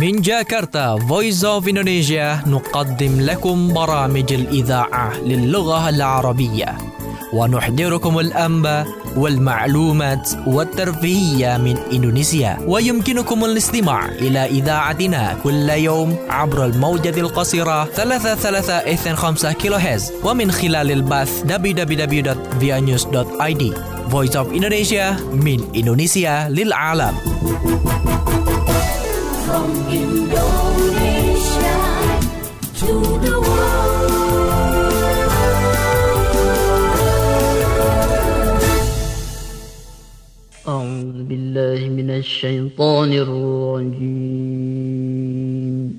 من جاكرتا Voice of Indonesia نقدم لكم برامج الإذاعة للغة العربية ونحضركم الأنباء والمعلومات والترفيهية من إندونيسيا. ويمكنكم الاستماع إلى إذاعتنا كل يوم عبر الموجة القصيرة 33.5 كيلوهرتز ومن خلال البث www.vianews.id. Voice of Indonesia من إندونيسيا للعالم. From Indonesia to the world. أعوذ بالله من الشيطان الرجيم.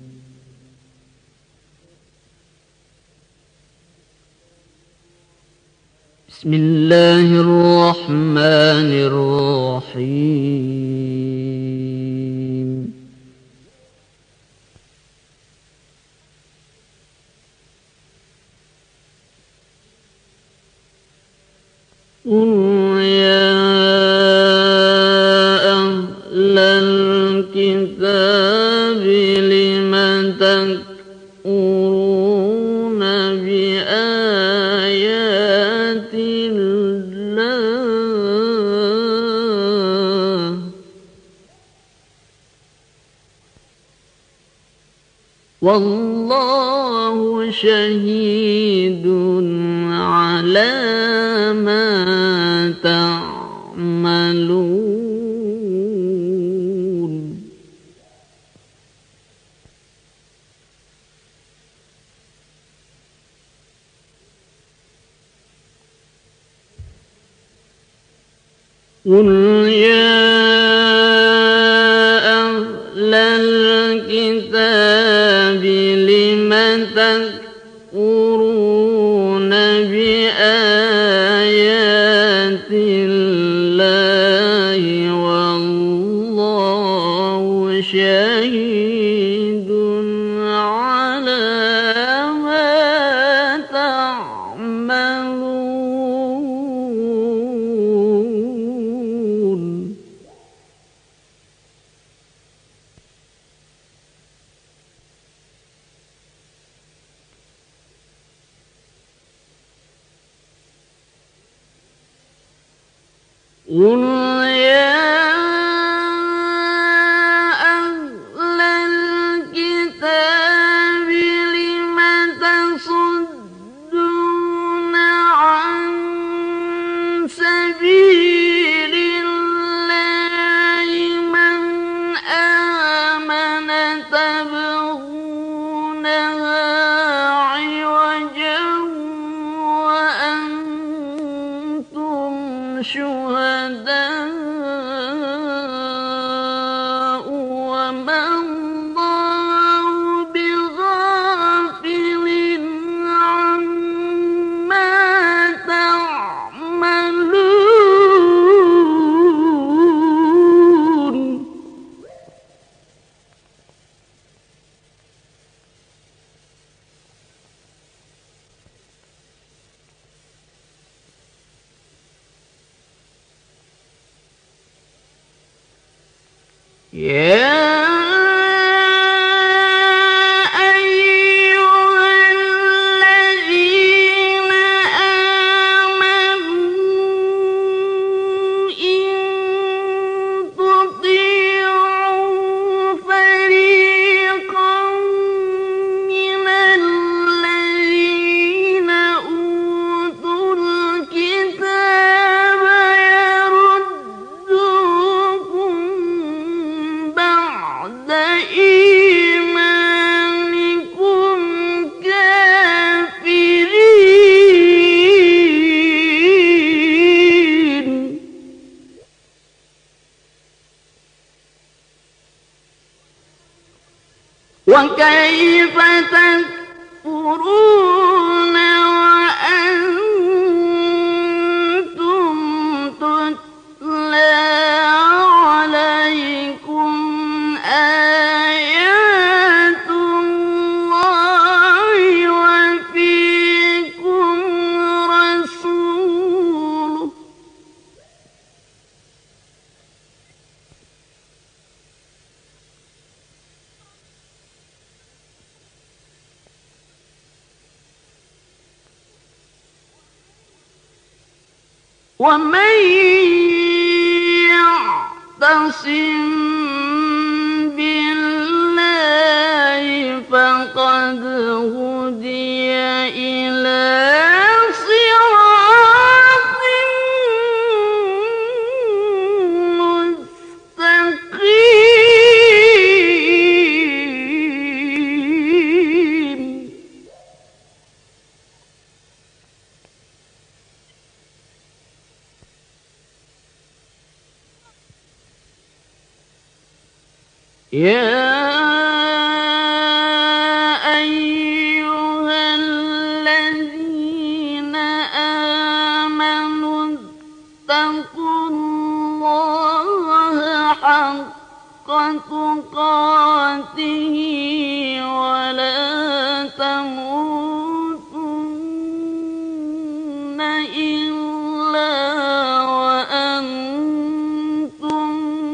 بسم الله الرحمن الرحيم. قل يا أهل الكتاب لم تكفرون بآيات الله والله شهيد على ما تعملون. قل يا أهل الكتاب لم تكفرون بآيات الله والله شهيد على ما تعملون. قل يا أهل الكتاب لم تصدون عن سبيل الله من آمن تبغونها عوجا وأنتم شهداء وما الله بغافل عما تعملون. يا أيها الذين آمنوا إن تطيعوا فريقا من الذين أوتوا الكتاب يردوكم بعد إيمانكم كافرين. وكيف تكفرون وأنتم تتلى عليكم آيات الله وفيكم رسوله ومن يعتصم بالله فقد هدي إلى صراط مستقيم. يا أيها الذين آمنوا اتقوا الله حق تقاته ولا تموتن إلا وأنتم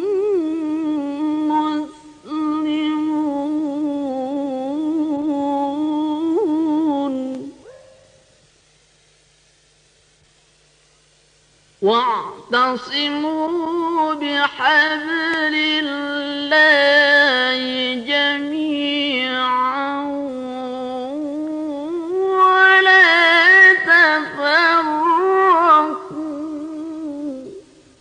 مسلمون. واعتصموا بحبل الله جميعا ولا تفرقوا.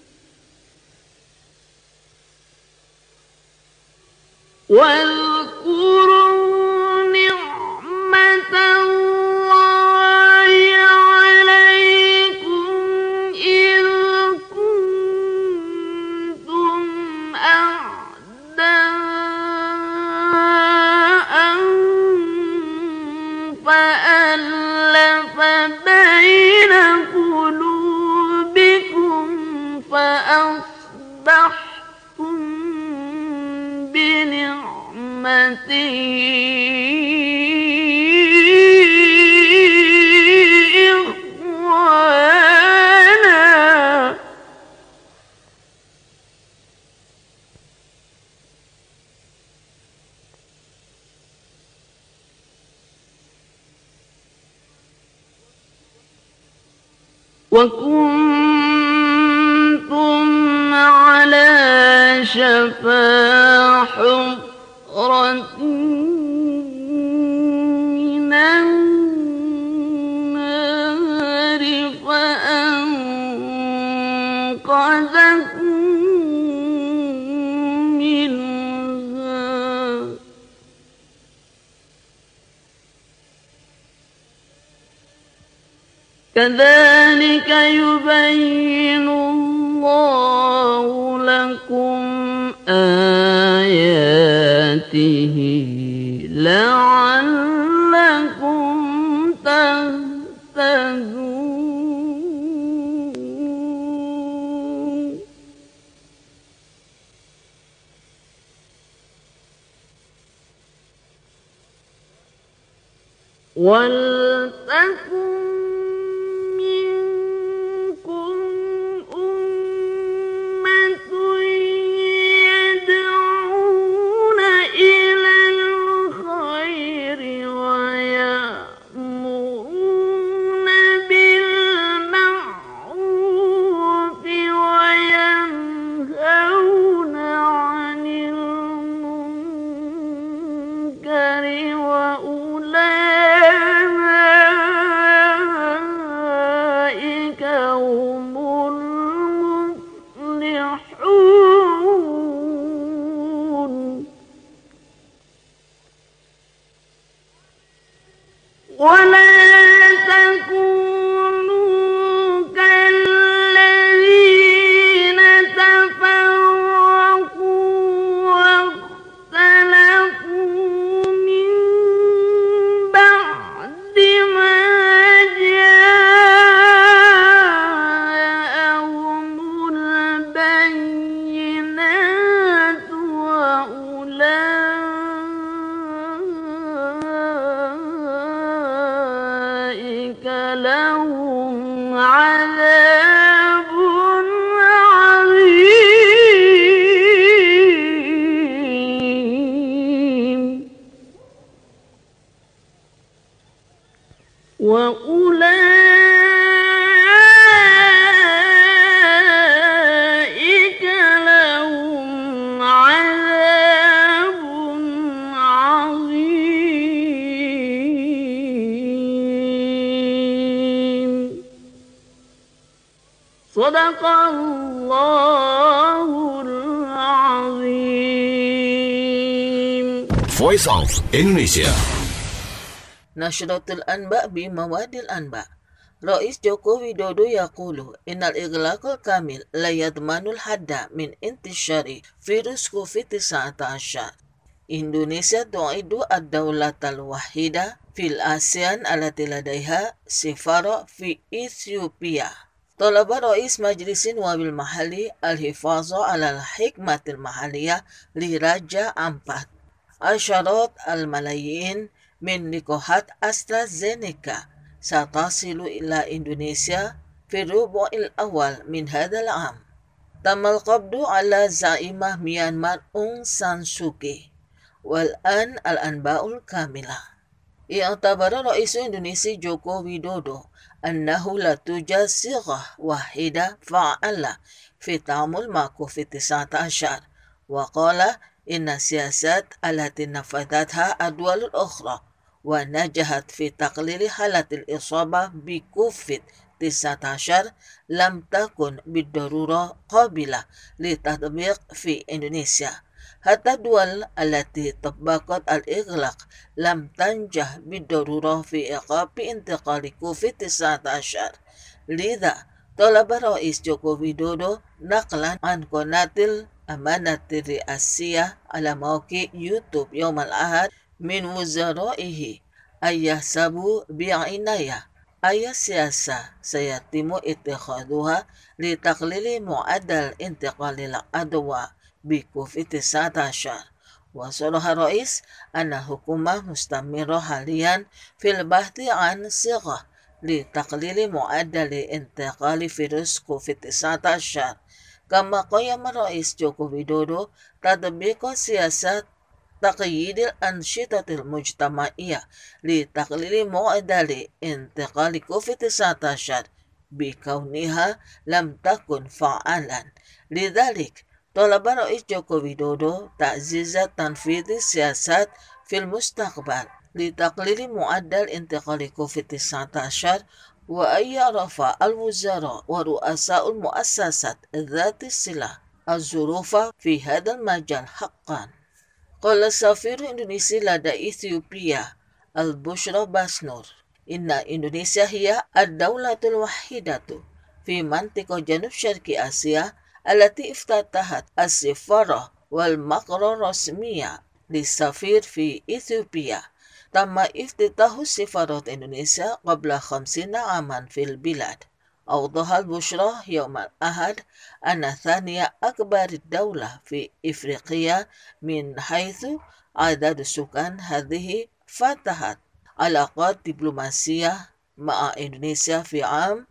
واذكروا نعمة الله عليكم إذ كنتم أعداء فألف بين قلوبكم فأصبحتم بنعمته إخوانا. وكنتم على شفا حفرة من النار فأنقذكم منها. كذلك يبين الله لكم آياته لعلكم تهتدون. ولتكن منكم أمة يدعون إلى الخير ويأمرون بالمعروف وينهون عن المنكر وأولئك Sadaqallahul Azim. Voice of Indonesia. Nashratul Anba bi Mawadil Anba. Rais Joko Widodo yaqulu innal ighlaqal kamil la yadmanul hadda min intishari virus COVID-19. Indonesia tu'idu ad-dawlatal wahida fil ASEAN allati ladaiha sifara fi Ethiopia. Talaba Rais Majlisin Wabil Mahali al-hifaza ala al-hikmatil mahaliyah li Raja Ampat. Asyarat al-malayin min likohat AstraZeneca satasilu ila Indonesia fi rubu'il awal min hadal am. Tamal qabdu ala za'imah Myanmar Aung San Suu Kyi. Wal-an al-anba'ul kamilah. I'tabara Rais Indonesia Joko Widodo annahu la tujad sighah wahida fa'ala fi ta'amul ma COVID-19 wa qala inna siyasat allati nafadatha adwalul ukhra wa najahat fi taqlili halatil isabah bi COVID-19 lam takun bidarura qabila li tatbiq fi Indonesia. Hatta dual allati tabbaqat al-ighlaq lam tanjah bidarura fi iqabi intiqali COVID-19. Lidha talaba Rais Joko Widodo naqlan an qanatil amanati ri'asiyah ala mawqi YouTube yawm al-ahad min wuzaraihi ayahsabu bi'inayah ayah siyasa sayatimu ittikhaduha li taqlili mu'addal intiqalil adwa bi COVID-19. Wasalaha Rais anna hukumah mustamirah halian fil bahthi an sighah li taqlili mu'addali intiqali virus COVID-19. Kama qiyama Rais Joko Widodo tadbiqa siyasat taqyidil anshitatil mujtamaiyah li taqlili mu'addali intiqali COVID-19 bi kauniha lam takun fa'alan. Lidhalik talaba Rais Joko Widodo ta'zizat tanfidhi siyasat fil mustaqbal li taqlili mu'addal intiqali COVID-19 wa ayyarafa al-wuzara wa ru'asa'ul mu'assasat dhati silah az-zurufa fi hadal majal haqqan. Qala Safir Indonesia lada Ethiopia al-Bushra Basnur inna Indonesia hiya ad-dawlatul wahidatu fi mantiqa janub syarqi Asia allati iftatahat as-sifara wal maqra rasmiya li Safir fi Ethiopia. Tamma iftitahu sifarat Indonesia qabla 50 aman fil bilad. أوضح البشرى يوم الأحد أن ثانية أكبر الدولة في إفريقيا من حيث عدد السكان هذه فتحت علاقات دبلوماسية مع إندونيسيا في عام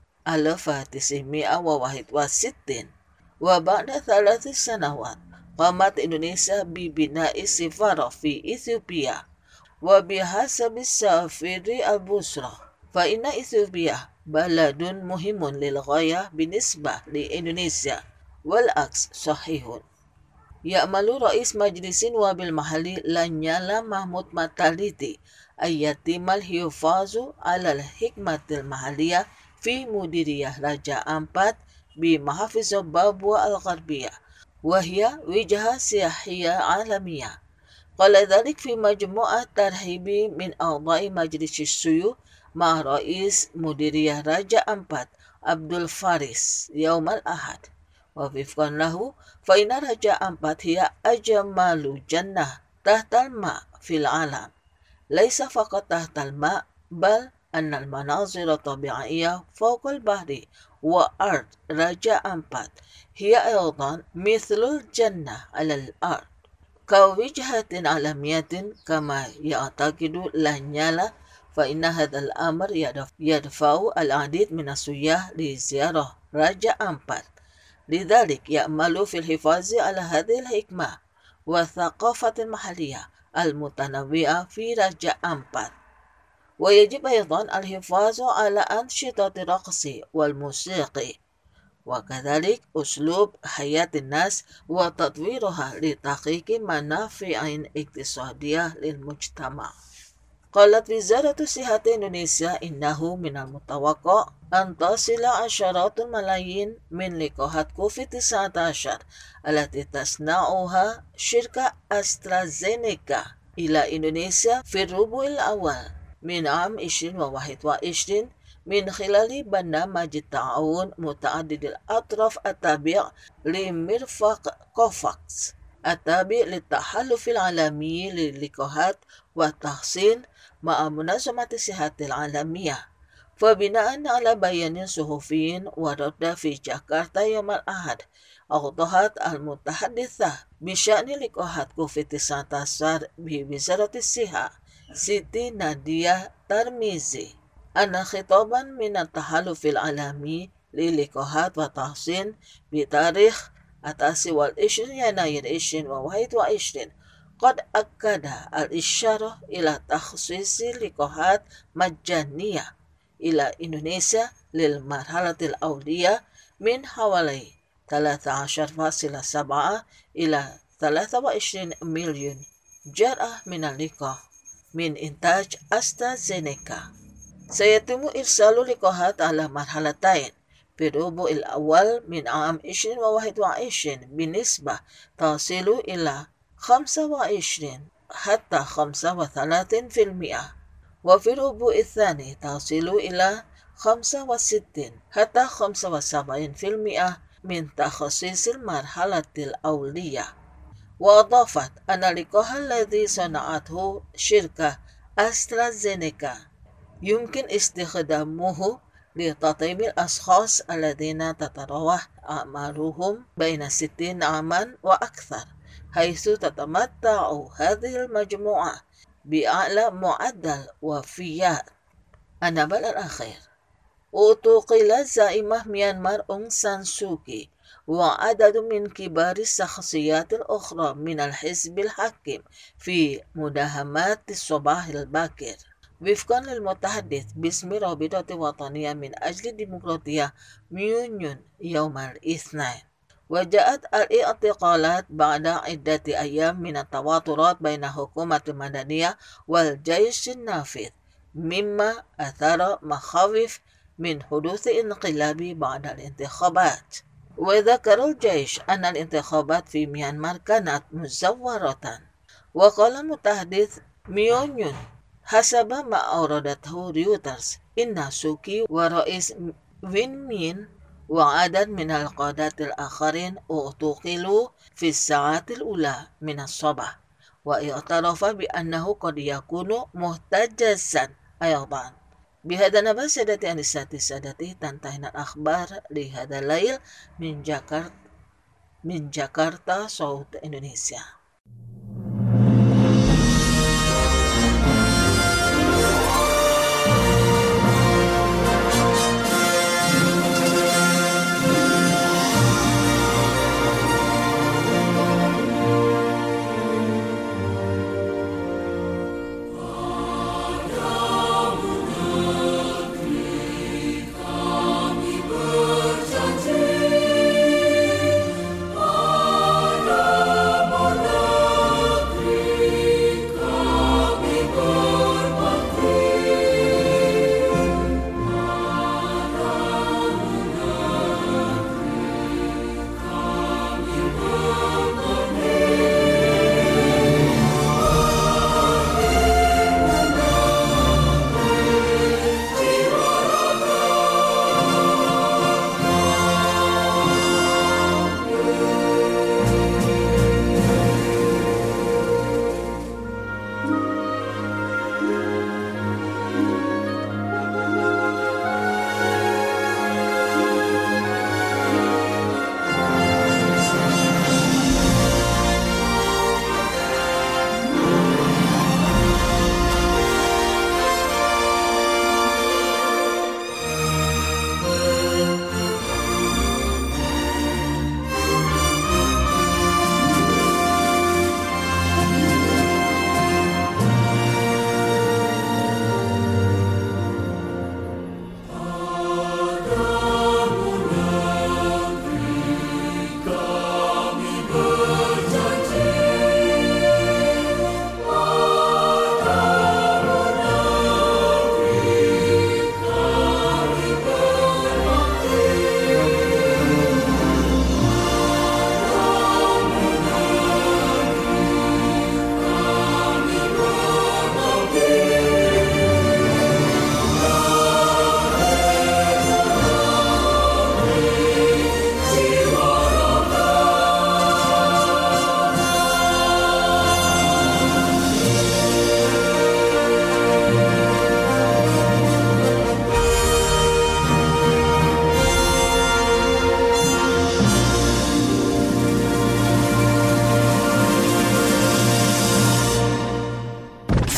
1961 وبعد 3 سنوات قامت إندونيسيا ببناء سفارة في إثيوبيا. وبحسب السفير البشرى فإن إثيوبيا بلد مهم للغاية بالنسبة لإندونيسيا والعكس صحيح. يأمل رئيس مجلس وابل محلي لانيالا محمود ماتاليتي أن يتم الحفاظ على الحكمة المحلية في مديرية رجاء أمبات بمحافظة بابوا الغربية وهي وجهة سياحية عالمية. قال ذلك في مجموعة ترحيبي من أعضاء مجلس الشيوخ مع رئيس مديرية رجاء أمبات عبد الفارس يوم الأحد. ووفقا له فإن رجاء أمبات هي أجمل جنة تحت الماء في العالم، ليس فقط تحت الماء بل أن المناظر الطبيعية فوق البحر وأرض رجاء أمبات هي أيضا مثل الجنة على الأرض كوجهة عالمية كما يعتقد لانيالا. فإن هذا الأمر يدفع العديد من السياح لزيارة رجاء أمبات. لذلك يأمل في الحفاظ على هذه الحكمة والثقافة المحلية المتنوعة في رجاء أمبات. ويجب أيضا الحفاظ على أنشطة الرقص والموسيقى وكذلك أسلوب حياة الناس وتطويرها لتحقيق منافع اقتصادية للمجتمع. قالت وزارة الصحة إندونيسيا إنه من المتوقع أن تصل عشرات الملايين من لقاحات كوفيد-19 التي تصنعها شركة أسترازينيكا إلى إندونيسيا في الربع الأول من عام 2021 من خلال برنامج التعاون متعدد الأطراف التابع لمرفق كوفاكس التابع للتحالف العالمي للقاحات والتحصين مع منظمة الصحة العالمية. فبناء على بيان صحفي ورد في جاكرتا يوم الأحد، أوضحت المتحدثة بشأن لقاحات كوفيد-19 بوزارة الصحة سيتي نادية ترميزي أن خطابا من التحالف العالمي للقاحات والتحصين بتاريخ 29 يناير 2021 قد أكد الإشارة إلى تخصيص لقاحات مجانية إلى إندونيسيا للمرحلة الأولية من حوالي 13.7 إلى 23 مليون جرعة من اللقاح من إنتاج أسترازينيكا. سيتم إرسال لقاحات على مرحلتين في الربع الأول من عام 2021 بنسبة تصل إلى 25 حتى 35%، وفي الربع الثاني تصل إلى 65 حتى 75% من تخصيص المرحلة الأولية. وأضافت أن اللقاح الذي صنعته شركة أسترازينيكا يمكن استخدامه لتطعيم الأشخاص الذين تتراوح أعمارهم بين 60 عاما وأكثر، حيث تتمتع هذه المجموعة بأعلى معدل وفيات. النبأ الأخير: اعتقلت زعيمة ميانمار أونغ سان سوكي وعدد من كبار الشخصيات الأخرى من الحزب الحاكم في مداهمات الصباح الباكر، وفقا للمتحدث باسم رابطة وطنية من أجل الديمقراطية ميونيون يوم الاثنين. وجاءت الاعتقالات بعد عدة أيام من التوترات بين الحكومة المدنية والجيش النافذ، مما أثار مخاوف من حدوث انقلاب بعد الانتخابات. وذكر الجيش أن الانتخابات في ميانمار كانت مزورة. وقال المتحدث ميونيون حسب ما أوردته ريوترز إن سوكي ورئيس وين مين وعدد من القادة الآخرين اعتقلوا في الساعات الأولى من الصباح، واعترف بأنه قد يكون محتجزا أيضا. بهذا نبأ سادتي أنساتي سادتي، تنتهي الأخبار لهذا الليل من جاكرتا صوت إندونيسيا. Berjanji pada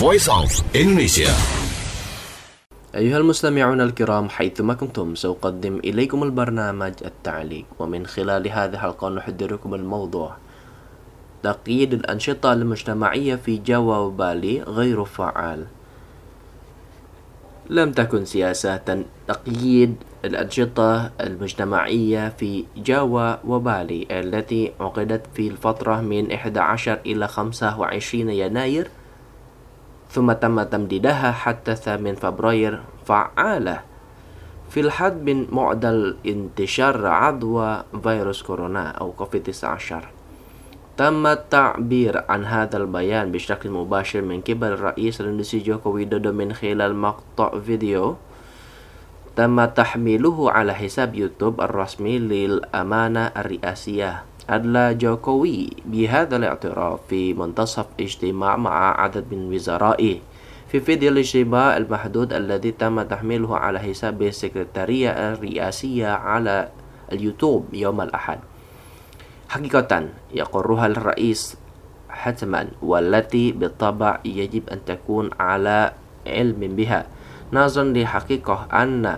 Voice of Indonesia. أيها المستمعون الكرام حيثما كنتم سأقدم إليكم البرنامج التعليق، ومن خلال هذه الحلقة نحضركم الموضوع: تقييد الأنشطة المجتمعية في جاوا وبالي غير فعال. لم تكن سياسات تقييد الأنشطة المجتمعية في جاوا وبالي التي عقدت في الفترة من 11 إلى 25 يناير ثم تم تمديدها حتى 8 فبراير فعالة في الحد من معدل انتشار عدوى فيروس كورونا أو كوفيد-19. تم التعبير عن هذا البيان بشكل مباشر من قبل الرئيس الإندونيسي جوكو ويدودو من خلال مقطع فيديو تم تحميله على حساب يوتيوب الرسمي للأمانة الرئاسية. أدلى جوكوي بهذا الاعتراف في منتصف اجتماع مع عدد من وزرائه. في فيديو الاجتماع المحدود الذي تم تحميله على حساب السكرتارية الرئاسية على اليوتيوب يوم الأحد: حقيقة يقرها الرئيس حتما، والتي بالطبع يجب أن تكون على علم بها، نظرا لحقيقة أن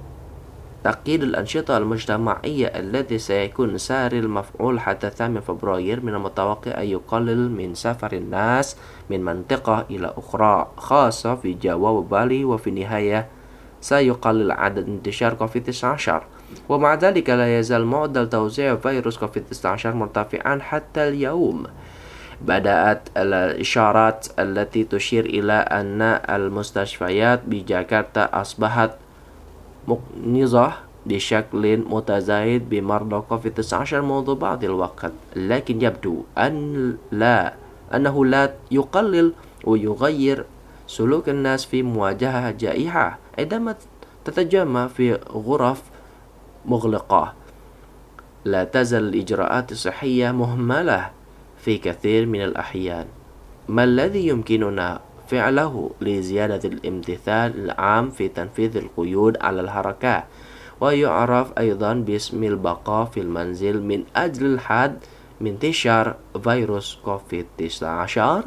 تقييد الأنشطة المجتمعية الذي سيكون ساري المفعول حتى 8 فبراير من المتوقع أن يقلل من سفر الناس من منطقة إلى أخرى خاصة في جاوا وبالي، وفي النهاية سيقلل عدد انتشار كوفيد-19. ومع ذلك لا يزال معدل توزيع فيروس كوفيد-19 مرتفعا حتى اليوم. بدأت الإشارات التي تشير إلى أن المستشفيات بجاكرتا أصبحت مكنظة بشكل متزايد بمرضى كوفيد-19 منذ بعض الوقت، لكن يبدو أنه لا يقلل ويغير سلوك الناس في مواجهة جائحة عندما تتجمع في غرف مغلقة. لا تزال الإجراءات الصحية مهملة في كثير من الأحيان. ما الذي يمكننا فعله لزيادة الامتثال العام في تنفيذ القيود على الحركة، ويعرف أيضا باسم البقاء في المنزل من أجل الحد من انتشار فيروس كوفيد-19؟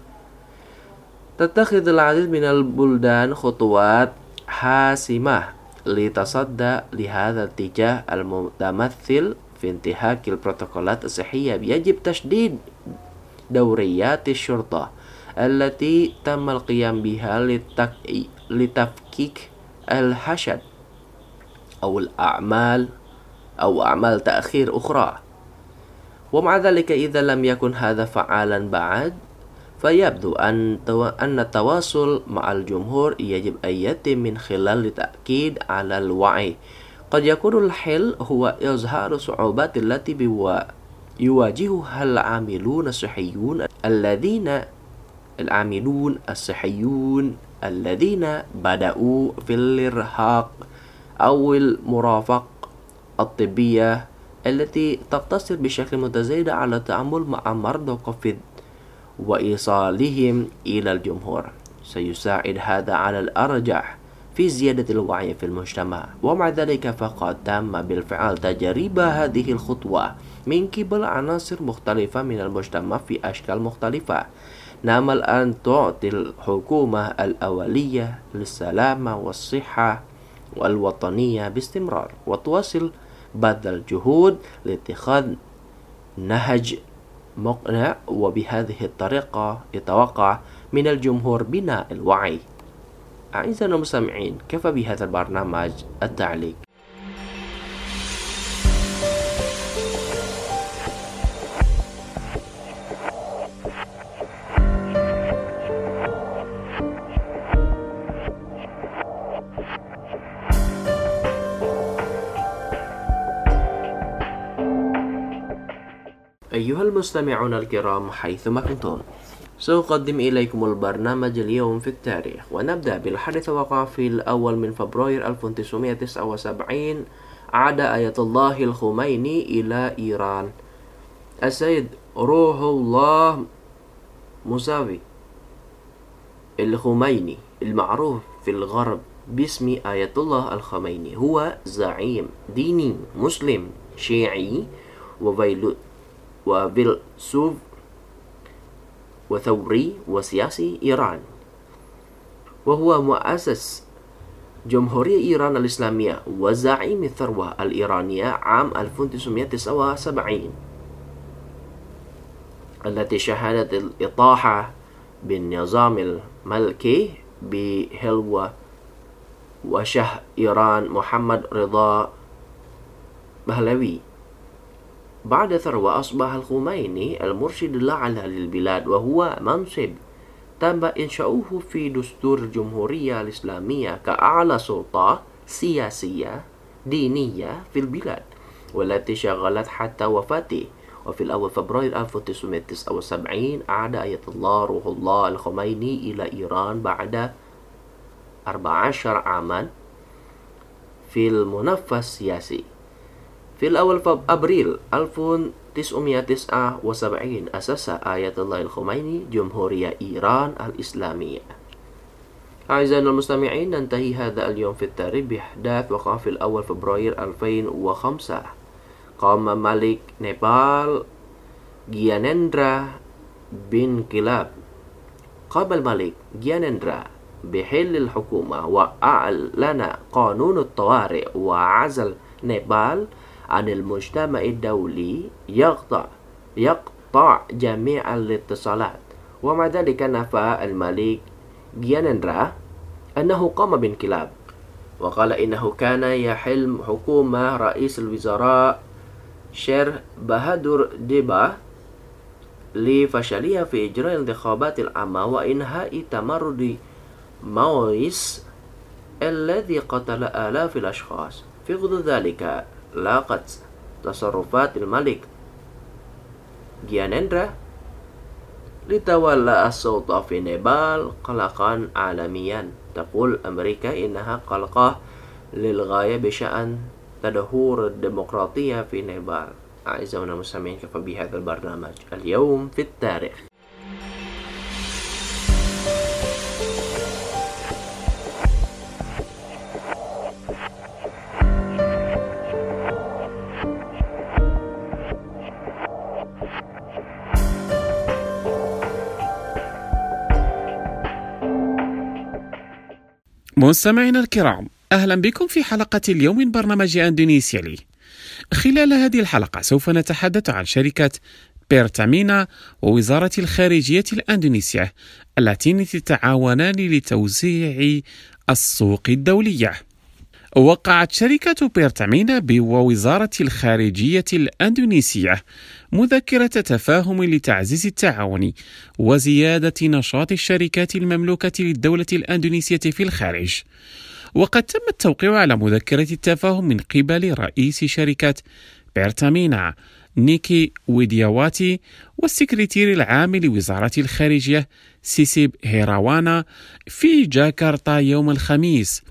تتخذ العديد من البلدان خطوات حاسمة لتصدى لهذا الاتجاه المتمثل في انتهاك البروتوكولات الصحية. يجب تشديد دوريات الشرطة التي تم القيام بها لتفكيك الحشد أو أعمال تأخير أخرى. ومع ذلك إذا لم يكن هذا فعالا بعد، فيبدو أن التواصل مع الجمهور يجب أن يتم من خلال التأكيد على الوعي. قد يكون الحل هو إظهار الصعوبات التي يواجهها العاملون الصحيون الذين بدأوا في الإرهاق أو المرافق الطبية التي تقتصر بشكل متزايد على التعامل مع مرضى كوفيد وإيصالهم إلى الجمهور. سيساعد هذا على الأرجح في زيادة الوعي في المجتمع. ومع ذلك فقد تم بالفعل تجريب هذه الخطوة من قبل عناصر مختلفة من المجتمع في أشكال مختلفة. نأمل أن تعطي الحكومة الأولية للسلامة والصحة والوطنية باستمرار، وتواصل بذل الجهود لاتخاذ نهج مقنع، وبهذه الطريقة يتوقع من الجمهور بناء الوعي. أعزائنا المستمعين، كفى بهذا البرنامج التعليق. أيها المستمعون الكرام حيثما كنتم، سأقدم إليكم البرنامج اليوم في التاريخ، ونبدأ بالحدث وقع في الأول من فبراير 1979. عاد آية الله الخميني إلى إيران. السيد روح الله موسوي الخميني المعروف في الغرب باسم آية الله الخميني هو زعيم ديني مسلم شيعي وفيلسوف وثوري وسياسي إيراني. وهو مؤسس جمهورية إيران الإسلامية وزعيم الثروة الإيرانية عام 1979 التي شهدت الإطاحة بالنظام الملكي بحلو وشه إيران محمد رضا بهلوي. بعد ثروة أصبح الخميني المرشد الأعلى للبلاد، وهو منصب تم إنشاؤه في دستور الجمهورية الإسلامية كأعلى سلطة سياسية دينية في البلاد، والتي شغلت حتى وفاته. وفي الأول فبراير 1979 عاد آية الله روح الله الخميني إلى إيران بعد 14 عاما في المنفى السياسي. في الأول أبريل 1979 أسس آية الله الخميني جمهورية إيران الإسلامية. أعزائنا المستمعين، ننتهي هذا اليوم في التاريخ بأحداث وقع في الأول فبراير 2005. قام ملك نيبال جيانندرا بانقلاب. قام الملك جيانندرا بحل الحكومة وأعلن قانون الطوارئ وعزل نيبال عن المجتمع الدولي، يقطع جميع الاتصالات. ومع ذلك نفى الملك جيانندرا أنه قام بانقلاب، وقال إنه كان يحل حكومة رئيس الوزراء شير بهادور ديبا لفشلها في إجراء الانتخابات العامة وإنهاء تمرد ماويس الذي قتل آلاف الأشخاص. في غضون ذلك لاقت تصرفات الملك جيانندرا لتولى السلطة في نيبال قلقا عالميا. تقول أمريكا إنها قلقة للغاية بشأن تدهور الديمقراطية في نيبال. أعزائنا المستمعين، كفى بهذا البرنامج اليوم في التاريخ. مستمعينا الكرام، أهلا بكم في حلقة اليوم من برنامج أندونيسيا لي. خلال هذه الحلقة سوف نتحدث عن شركة بيرتامينا ووزارة الخارجية الأندونيسية اللتين تتعاونان لتوسيع السوق الدولية. وقعت شركة بيرتامينا ووزارة الخارجية الأندونيسية مذكرة تفاهم لتعزيز التعاون وزيادة نشاط الشركات المملوكة للدولة الأندونيسية في الخارج. وقد تم التوقيع على مذكرة التفاهم من قبل رئيس شركة بيرتامينا نيكي ويدياواتي والسكرتير العام لوزارة الخارجية سيسيب هيراوانا في جاكرتا يوم الخميس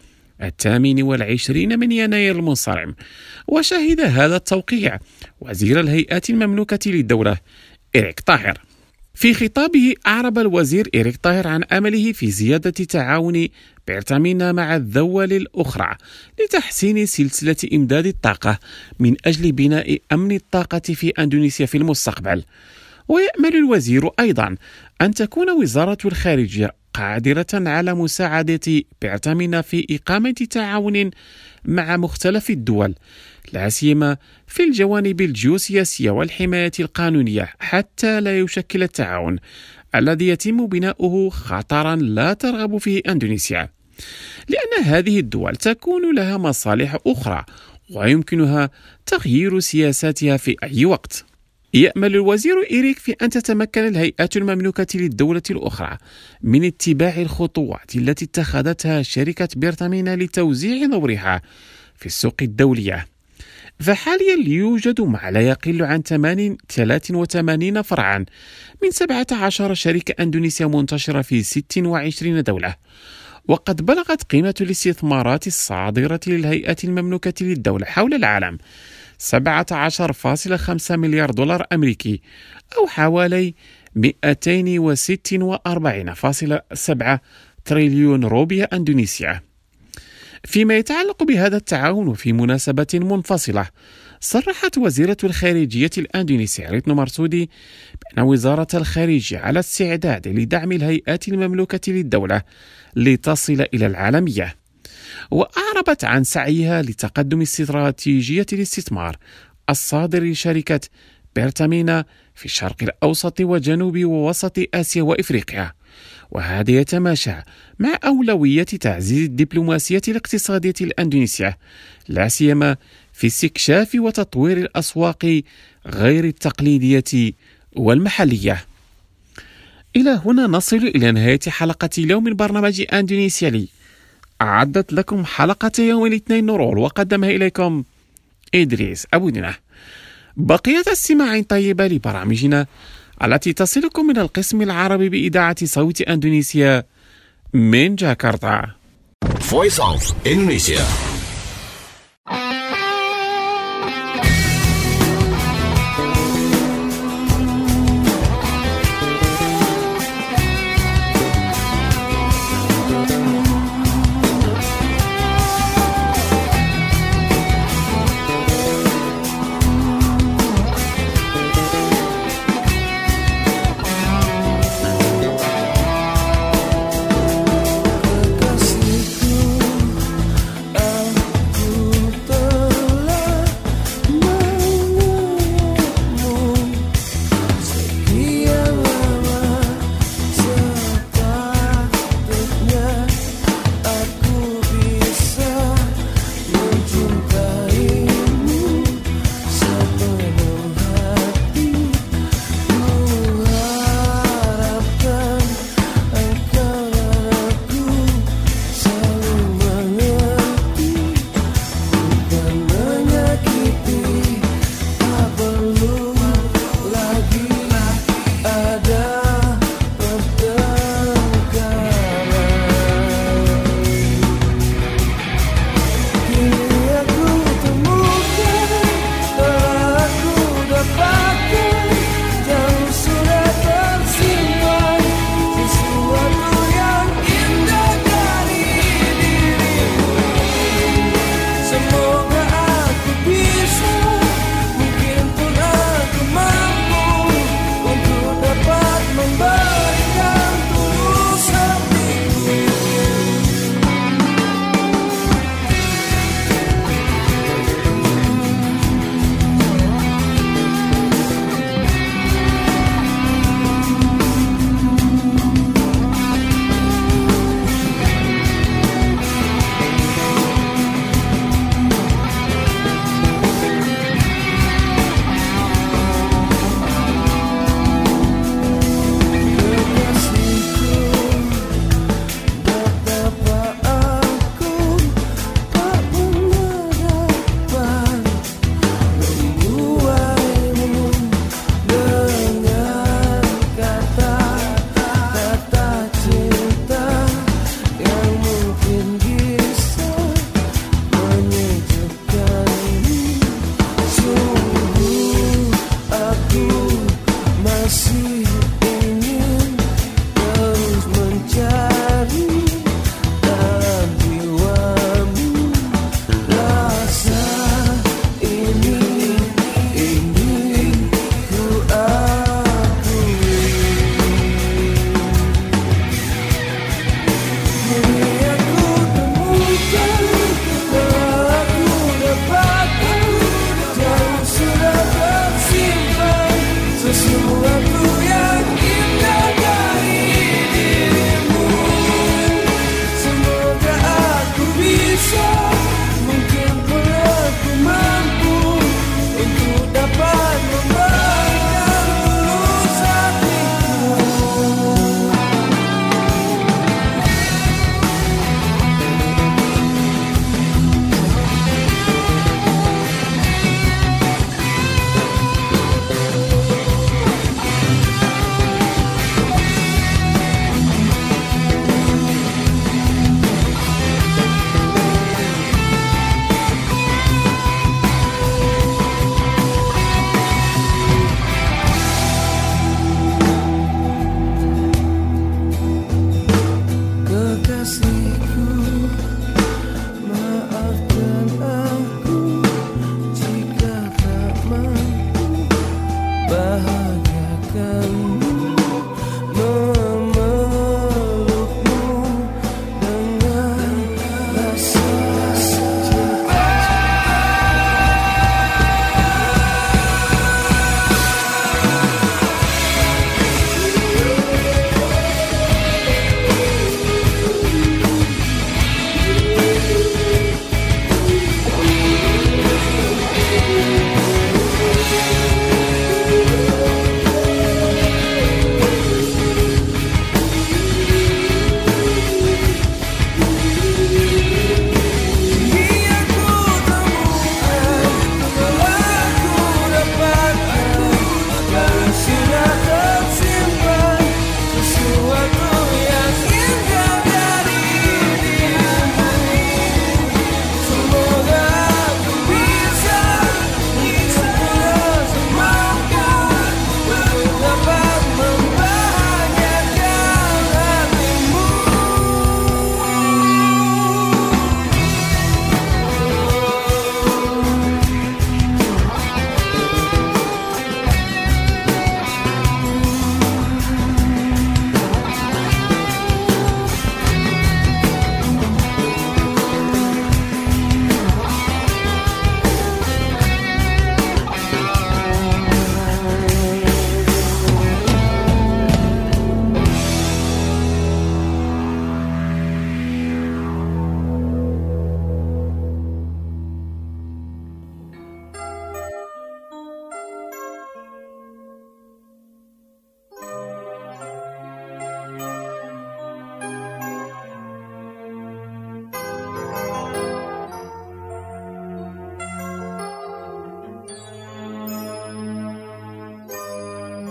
28 من يناير المنصرم. وشهد هذا التوقيع وزير الهيئات المملوكة للدولة إريك طاهر. في خطابه أعرب الوزير إريك طاهر عن أمله في زيادة تعاون بيرتامينا مع الدول الأخرى لتحسين سلسلة إمداد الطاقة من أجل بناء أمن الطاقة في أندونيسيا في المستقبل. ويأمل الوزير أيضا أن تكون وزارة الخارجية قادرة على مساعدة بيرتامينا في إقامة تعاون مع مختلف الدول، لا سيما في الجوانب الجيوسياسية والحماية القانونية، حتى لا يشكل التعاون الذي يتم بناؤه خطرا لا ترغب فيه أندونيسيا، لأن هذه الدول تكون لها مصالح أخرى ويمكنها تغيير سياساتها في أي وقت. يأمل الوزير إيريك في أن تتمكن الهيئات المملوكة للدولة الأخرى من اتباع الخطوات التي اتخذتها شركة بيرتامينا لتوزيع دورها في السوق الدولية. فحاليا يوجد ما لا يقل عن 83 فرعا من 17 شركة أندونيسية منتشرة في 26 دولة. وقد بلغت قيمة الاستثمارات الصادرة للهيئات المملوكة للدولة حول العالم 17.5 مليار دولار أمريكي، أو حوالي 246.7 تريليون روبية أندونيسية. فيما يتعلق بهذا التعاون، في مناسبة منفصلة صرحت وزيرة الخارجية الأندونيسية ريتنو مرسودي بأن وزارة الخارجية على استعداد لدعم الهيئات المملوكة للدولة لتصل إلى العالمية، وأعربت عن سعيها لتقدم استراتيجية الاستثمار الصادر لشركة بيرتامينا في الشرق الأوسط وجنوب ووسط آسيا وإفريقيا، وهذا يتماشى مع أولوية تعزيز الدبلوماسية الاقتصادية الأندونيسية، لا سيما في استكشاف وتطوير الأسواق غير التقليدية والمحلية. إلى هنا نصل إلى نهاية حلقة اليوم من برنامج أندونيسيا لي. أعدت لكم حلقة يوم الاثنين نورول وقدمها إليكم إدريس أبو دنة. بقية استماع طيبة لبرامجنا التي تصلكم من القسم العربي بإذاعة صوت أندونيسيا من جاكرتا. Voice of Indonesia. Kekasihku,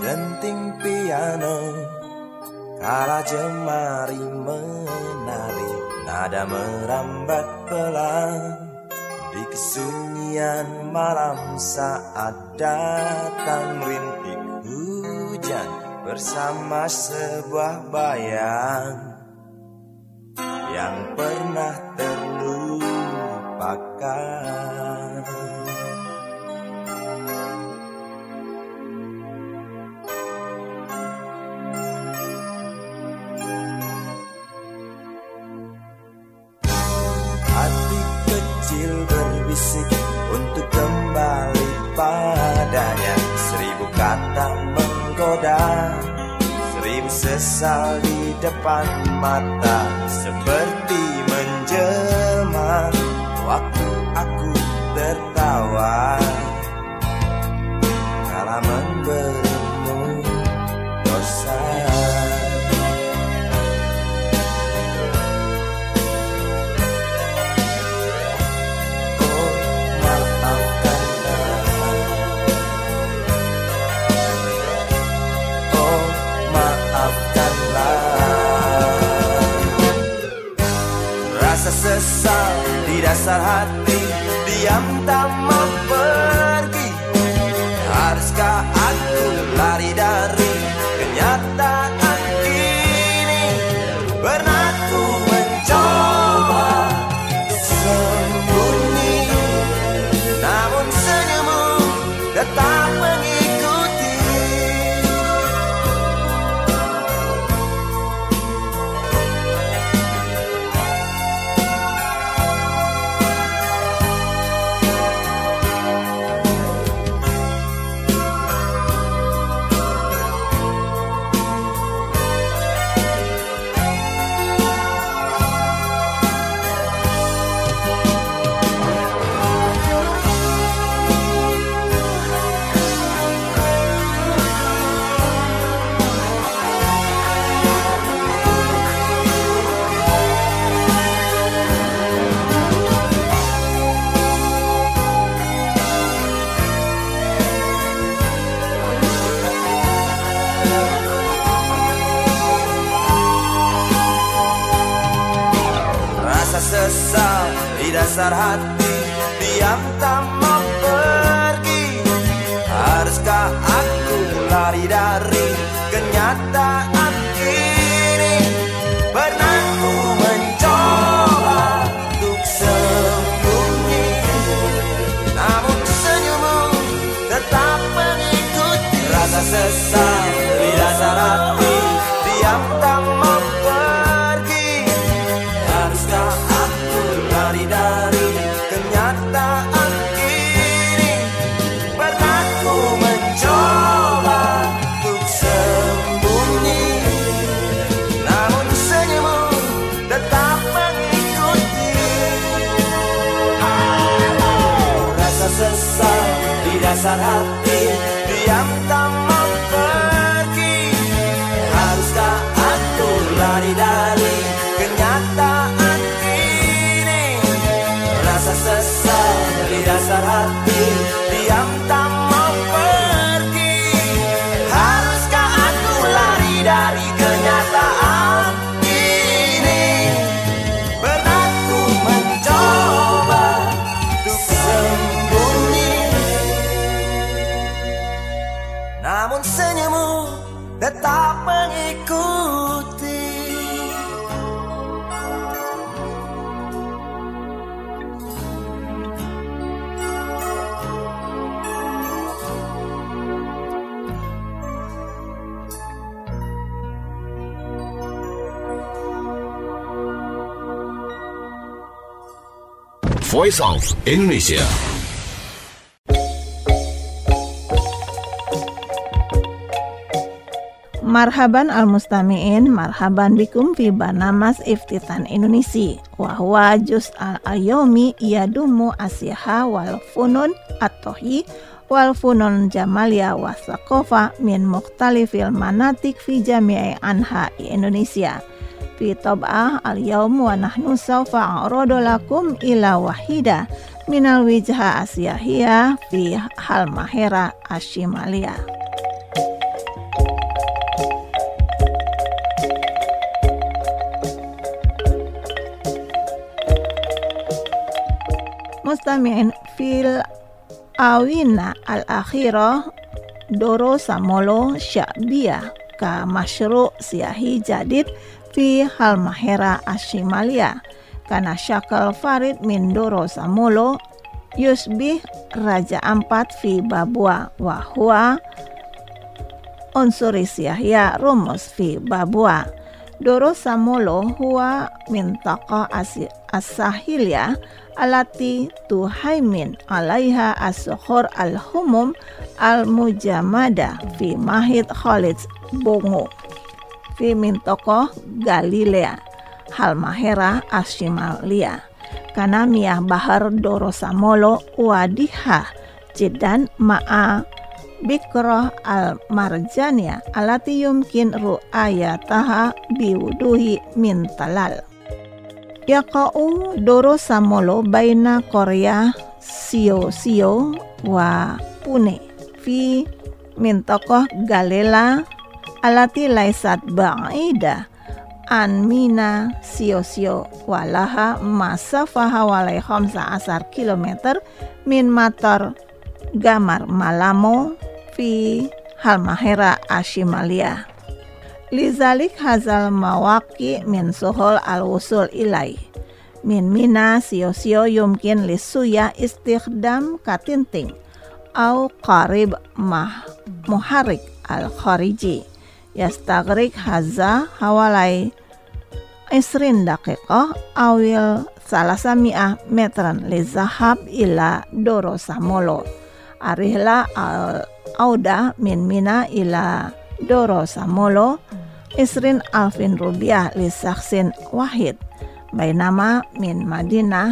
denting piano, kala jemari menari, nada merambat pelan di kesunyian malam saat datang rintik hujan bersama sebuah bayang yang pernah terlupakan. Hati kecil berbisik untuk kembali padanya. 1000 kata menggoda, 1000 sesal di depan mata, seperti menjelma waktu aku tertawa kala memberimu dosa. Rasa sesal di dasar hati, diam tak mau pergi. Haruskah aku lari dari kenyataan ini? Pernah ku mencoba sembunyi, namun senyummu tetap mengikuti. Sesal di dasar hati, diam tak mau pergi. Haruskah aku lari dari kenyataan ini? Pernah ku mencoba untuk sembunyi, namun senyummu tetap mengikuti. Rasa sesal di dasar hati, diam tak mau pergi. Haruskah lari dari kenyataan ini? Pernah ku mencoba untuk sembunyi, namun senyummu tetap mengikuti. Rasa sesal di dasar hati, diam tak mau pergi. Haruskah aku lari dari kenyataan? Rasa sesal di dasar hati, diam tak mau pergi. Haruskah aku lari dari kenyataan ini? Pernah ku mencoba untuk sembunyi, namun senyummu tetap mengikuti. Voice of Indonesia. Marhaban al-mustami'in, marhaban bikum fi barnamas Iftitan Indonesia. Wa huwa juz al-ayomi yadumu asyaha wal funun at-tohi wal funun jamalia wa saqofa min mukhtalifil manatik fi jami'i anha Indonesia. Fi tab'ah al-yawm wa nahnu sawfa a'rodo lakum ila wahida minal wijha asyahiyah fi halmahera ashimalia. Mustami'in fil awina al-akhirah doro samolo sya'biyah ka masyru' siyahi jadid fi Halmahera Ashimalia kana syakal farid min doro samolo yusbih raja ampat fi Babua wa huwa unsuri siyahya rumus fi Babua. Doro samolo huwa mintaqa as-sahilya alati tuhaimin alaiha as-sukhur al-humum al-mujamada fi mahid Khalid Bongo fi mintaqa Galilea Halmahera Ashimalia kana miyah bahar Doro samolo wadiha jiddan ma'a Bikroh al-marjania alati yumkin ru'ayataha biwuduhi min talal. Yaqa'u Doro samolo baina Korea Sio wa Pune fi mintokoh Galela alati laisat ba'ida an mina Sio walaha masafaha walai 15 kilometer min matar Gamar Malamo fi Halmahera Ashimalia. Lizalik hazal mawaki min suhul al-wusul ilai. Min mina Sio yumkin lisuya istikhdam katinting au qarib muharik al-khariji. Yastagrik haza hawalai 20 daqiqah awil 300 metran lizahab ila Doro samolo. Arihla al-auda min mina ila Doro samolo isrin alfin rupiah li saksin wahid bainama min Madinah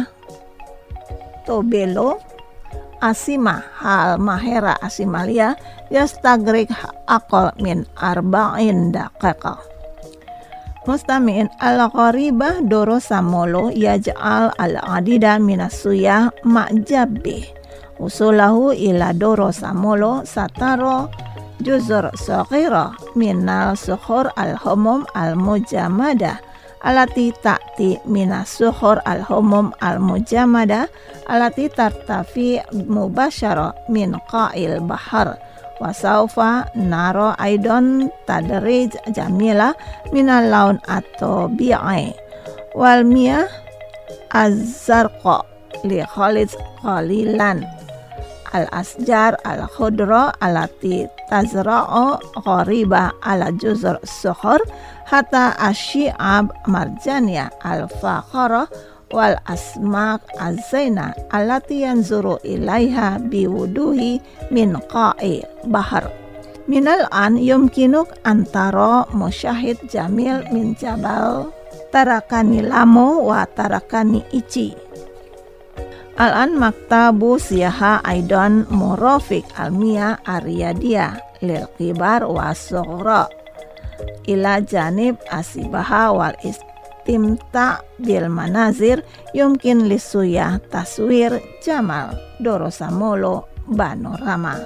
Tobelo Asima Halmahera Ashimalia yastagrik aqal min 40 daqiqah. Mustami'in al-qaribah Doro samolo yaj'al al-adida minasuyah ma'jabih usulahu ila Doro samolo sataro juzur saghira minal sukhur al-humum al-mujamada alati ta'ti minas sukhur al-humum al-mujamada alati tartafi mubasyara min qa'il bahar wa sawfa naro aidon tadrij jamila minal laun atau bi'ai wal miyah az-zarqa li khalid qalilan al-asjar al-khudra alati tazra'u ghariba ala juzur sukhur hatta asyi'ab marjania al-fakhara wal asmak az-zaina alati yanzuru ilaiha biwuduhi min qa'i bahar. Minal an yumkinuk antara musyahid jamil min jabal tarakani lamo wa tarakani ichi. Al-an maktabu siyaha aidan murafik almiya ariyadia lil kibar wa sughra ila janib asibaha wal istimta bil manazir yumkin lisuyah taswir jamal Doro samolo panorama.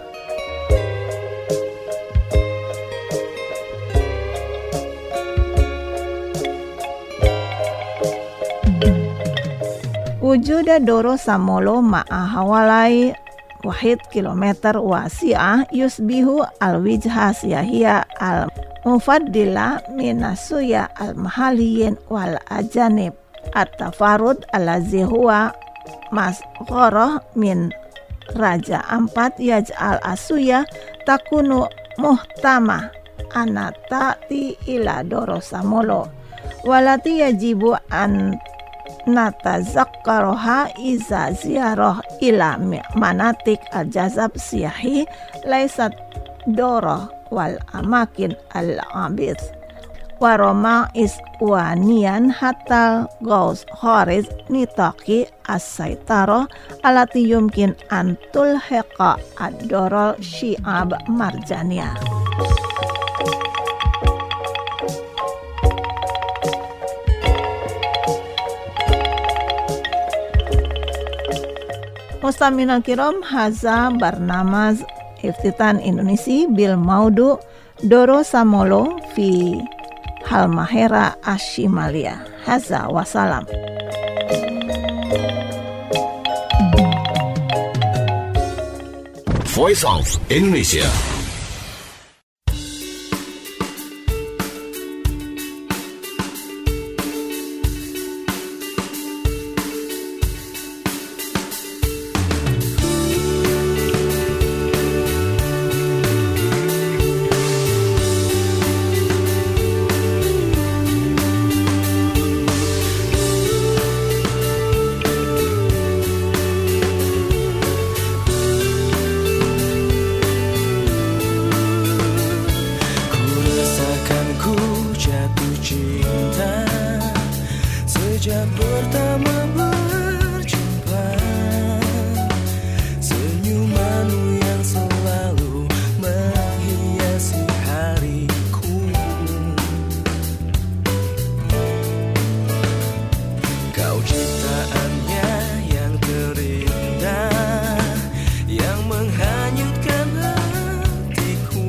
Wujuda Doro samolo ma'a hawalai 1 kilometer wasi'ah yusbihu al-wijha siyahia al-mufaddila minasuya al-mahaliyin wal ajanib at-tafarud alazi huwa masghorah min raja ampat yaj'al asuya takunu muhtamah anatati ila Doro samolo walati yajibu an natazakkaroha iza ziyarah ila manatik al-jazab siyahi laisat Doro wal amakin al-abid waroma iswanian hatal gaus khariz nitaki as-saitaro alati yumkin antul heqa ad-dorol syi'ab marjania. Mustamina kiram haza barnamaz iftitan Indonesia bil maudu Doro samolo fi Halmahera Ashimalia. Haza wassalam. Voice of Indonesia. Sejak pertama berjumpa, senyumanmu yang selalu menghiasi hariku. Kau ciptaannya yang terindah, yang menghanyutkan hatiku.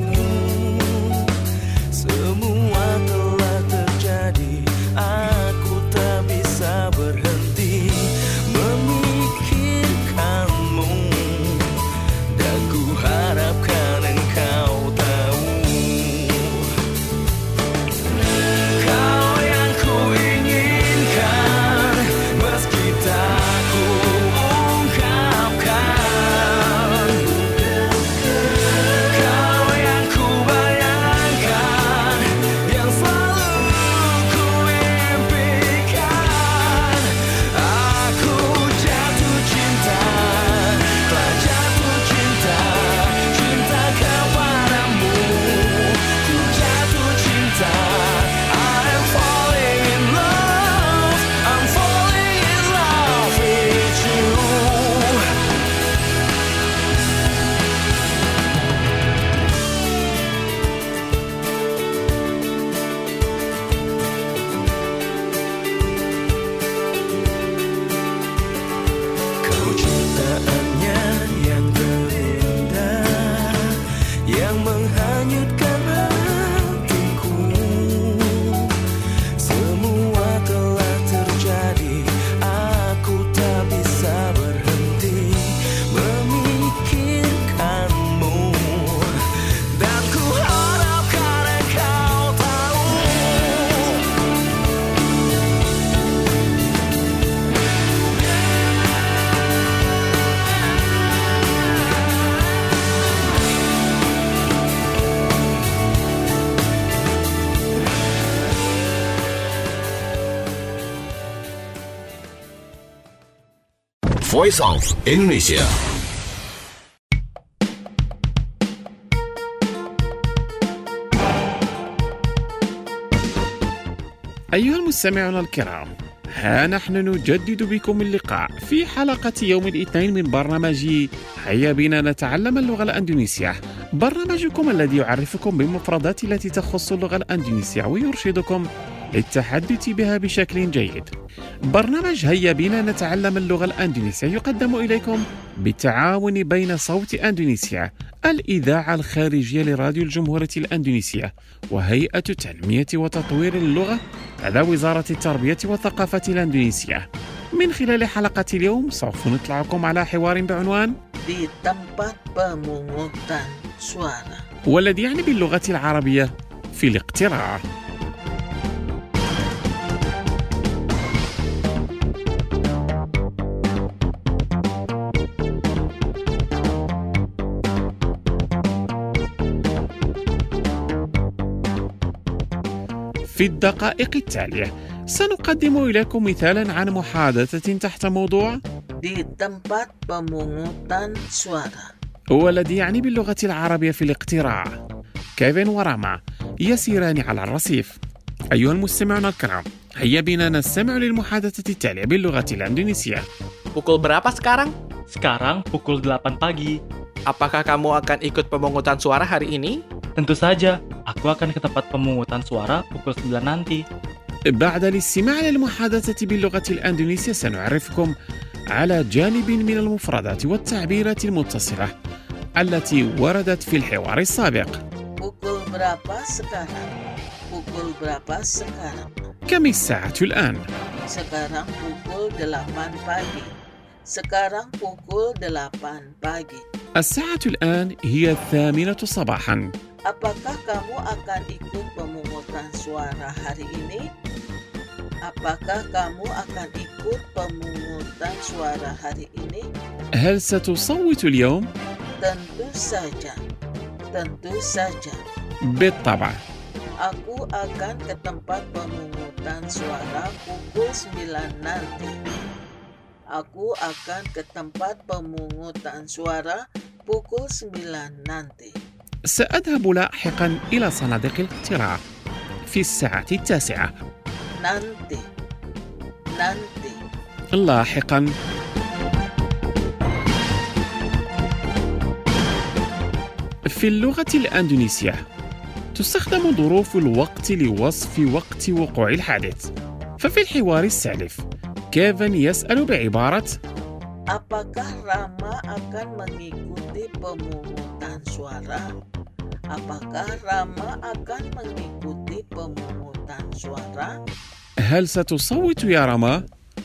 Semua telah terjadi, aku tak bisa berhenti memikirkanmu, dan ku harapkan engkau tahu, kau yang ku inginkan, meski tak ku ungkapkan. Kau yang ku bayangkan, yang selalu ku impikan. Aku jatuh cinta, telah jatuh cinta, cinta kepadamu. Ku jatuh cinta, I'm falling in love, I'm falling in love with you. Kau ciptaannya yang terindah, yang menghanyutkan hatiku. Semua telah terjadi, aku tak bisa berhenti memikirkanmu, dan ku harapkan engkau tahu. Voice of Indonesia. أيها المستمعون الكرام، ها نحن نجدد بكم اللقاء في حلقة يوم الاثنين من برنامج هيا بنا نتعلم اللغة الأندونيسية، برنامجكم الذي يعرفكم بالمفردات التي تخص اللغة الأندونيسية ويرشدكم للتحدث بها بشكل جيد. برنامج هيا بنا نتعلم اللغة الأندونيسية يقدم إليكم بالتعاون بين صوت أندونيسيا، الإذاعة الخارجية لراديو الجمهورية الأندونيسية، وهيئة تنمية وتطوير اللغة لدى وزارة التربية والثقافة الأندونيسية. من خلال حلقة اليوم سوف نطلعكم على حوار بعنوان Di tempat pemungutan suara. والذي يعني باللغة العربية في الاقتراع. في الدقائق التالية سنقدم إليكم مثالا عن محادثة تحت موضوع Di tempat pemungutan suara. والذي يعني باللغة العربية في الاقتراع. كيفن وراما يسيران على الرصيف. أيها المستمعون الكرام، هيا بنا نستمع للمحادثة التالية باللغة الإندونيسية. Pukul berapa sekarang? Sekarang pukul 8 pagi. Apakah kamu akan ikut pemungutan suara hari ini? Tentu saja, aku akan ke tempat pemungutan suara pukul 9 nanti. بعد الاستماع للمحادثة باللغة الإندونيسية سنعرفكم على جانب من المفردات والتعبيرات المتصلة التي وردت في الحوار السابق. Pukul berapa sekarang? Pukul berapa sekarang? كم الساعة الآن؟ Sekarang pukul 8 pagi. Sekarang pukul 8 pagi. الساعة الآن هي 8 صباحا. Apakah kamu akan ikut pemungutan suara hari ini? Apakah kamu akan ikut pemungutan suara hari ini? هل ستصوت اليوم؟ Tentu saja. Tentu saja. بالطبع. Aku akan ke tempat pemungutan suara pukul 9 nanti. Aku akan ke tempat pemungutan suara pukul 9 nanti. سأذهب لاحقا إلى صناديق الاقتراع في الساعة 9. Nanti. Nanti. لاحقا. في اللغة الأندونيسية تستخدم ظروف الوقت لوصف وقت وقوع الحادث. ففي الحوار السالف كيفن يسأل بعبارة Apakah Rama akan mengikuti pemungutan suara? Apakah Rama akan mengikuti pemungutan suara? هل ستصوت يا رما؟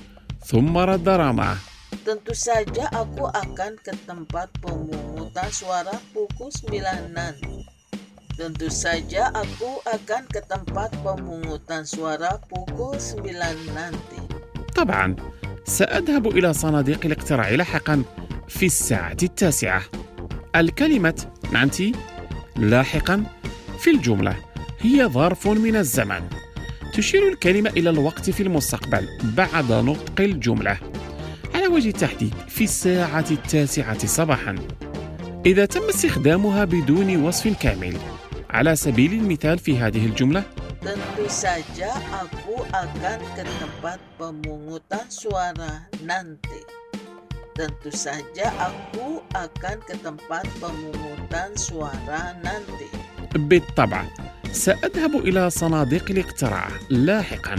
ثم رد رما Tentu saja aku akan ke tempat pemungutan suara pukul 9 nanti. Tentu saja aku akan ke tempat pemungutan suara pukul 9 nanti. طبعا سأذهب إلى صناديق الاقتراع لاحقا في الساعة 9. الكلمة نانتي لاحقا في الجملة هي ظرف من الزمن. تشير الكلمة إلى الوقت في المستقبل بعد نطق الجملة، على وجه التحديد في الساعة 9 صباحا. إذا تم استخدامها بدون وصف كامل، على سبيل المثال في هذه الجملة Tentu saja aku akan ke tempat pemungutan suara nanti. Tentu saja aku akan ke tempat pemungutan suara nanti. بالطبع سأذهب إلى صناديق الاقتراع لاحقا.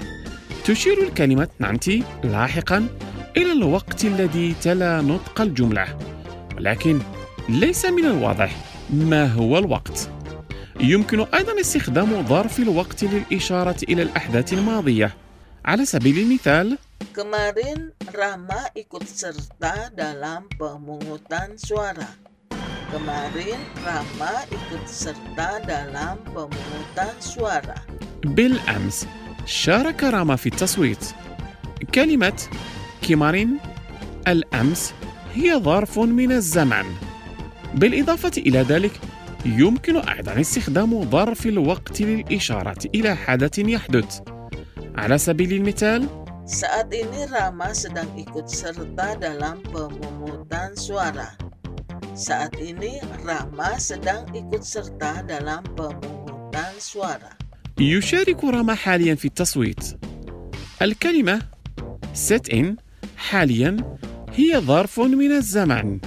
تشير الكلمة نانتي لاحقا إلى الوقت الذي تلا نطق الجملة، ولكن ليس من الواضح ما هو الوقت. يمكن أيضا استخدام ظرف الوقت للإشارة إلى الأحداث الماضية. على سبيل المثال Kemarin Rama ikut serta dalam pemungutan suara. Kemarin Rama ikut serta dalam pemungutan suara. بالأمس شارك راما في التصويت. كلمة كيمارين الأمس هي ظرف من الزمن. بالإضافة إلى ذلك يمكن أيضا استخدام ظرف الوقت للإشارة إلى حدث يحدث. على سبيل المثال Saat ini Rama sedang ikut serta dalam pemungutan suara. Saat ini Rama sedang ikut serta dalam pemungutan suara. يشارك راما حاليا في التصويت. الكلمة set in حاليا هي ظرف من الزمن.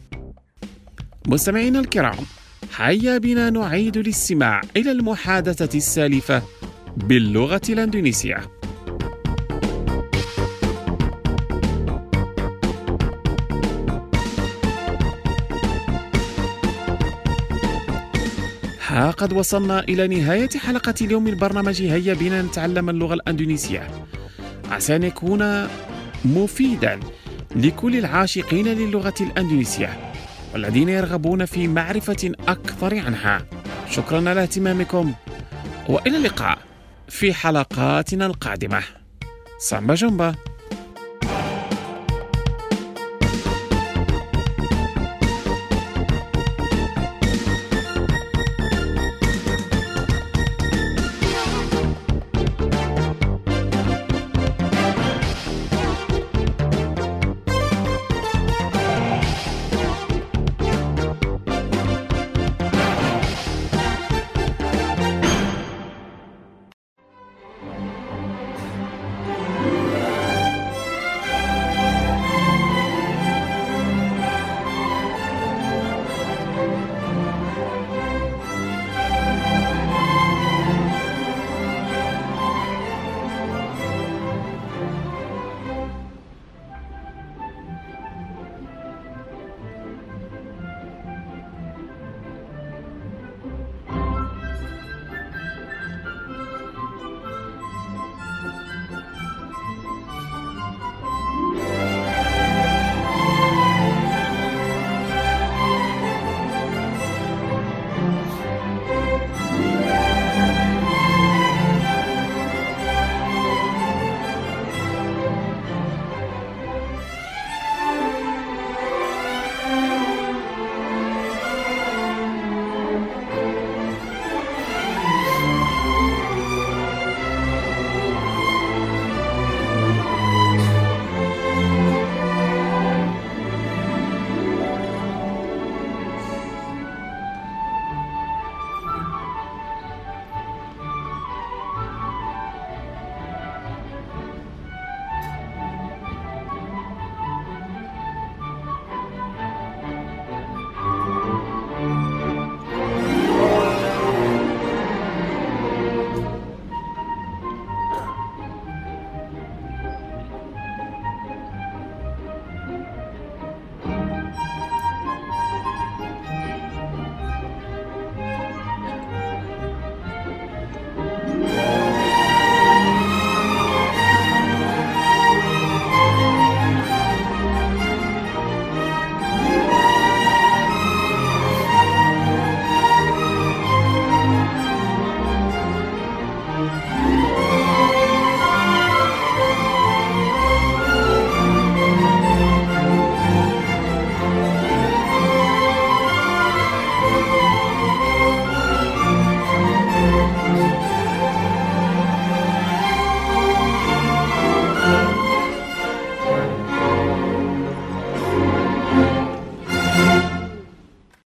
مستمعينا الكرام، هيا بنا نعيد الاستماع إلى المحادثة السالفة باللغة الأندونيسية. ها قد وصلنا إلى نهاية حلقة اليوم من برنامج هيا بنا نتعلم اللغة الأندونيسية. عسى أن يكون مفيدا لكل العاشقين للغة الأندونيسية والذين يرغبون في معرفة أكثر عنها. شكرا على اهتمامكم، وإلى اللقاء في حلقاتنا القادمة. سامبا جومبا.